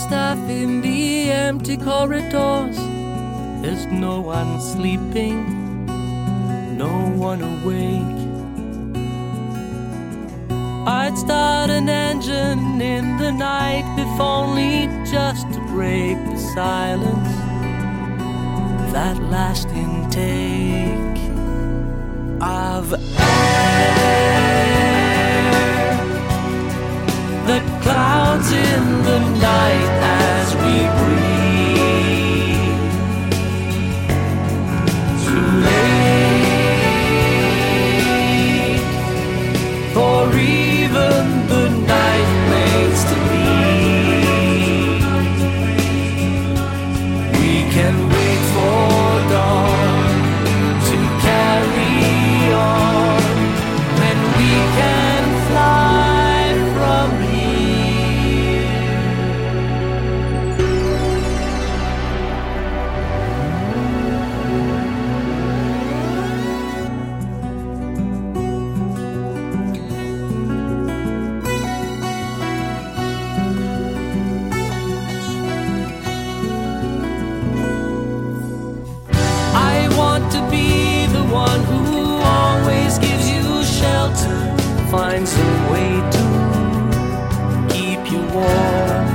staff in the empty corridors. There's no one sleeping, no one awake. I'd start an engine in the night, if only just to break the silence. That last intake of air, the clouds in the night as we breathe. Too late for even the night waits to leave. We can wait for dawn to carry on, when we can fly from find some way to keep you warm.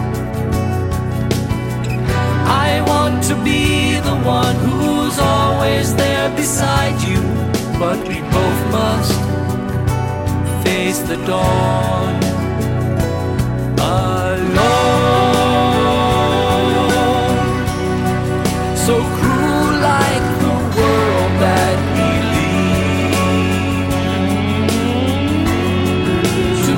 I want to be the one who's always there beside you, but we both must face the dawn alone. So cruel like the world that we lead. Too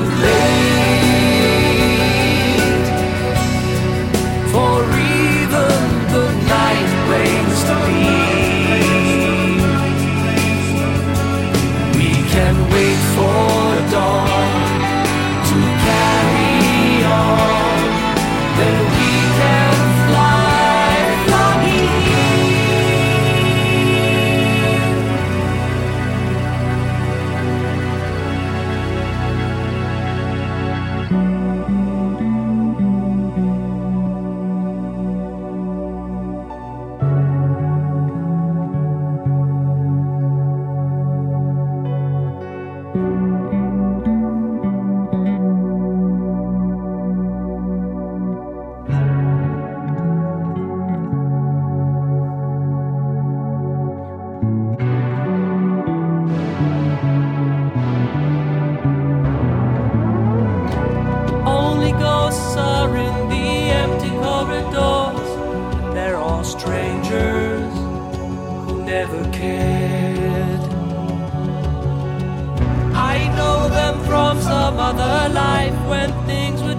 late for even the night waits to leave. We can wait for dawn to carry on, then we can fly from only ghosts are in the empty corridors. They're all strangers who never cared. I know them from some other life when things were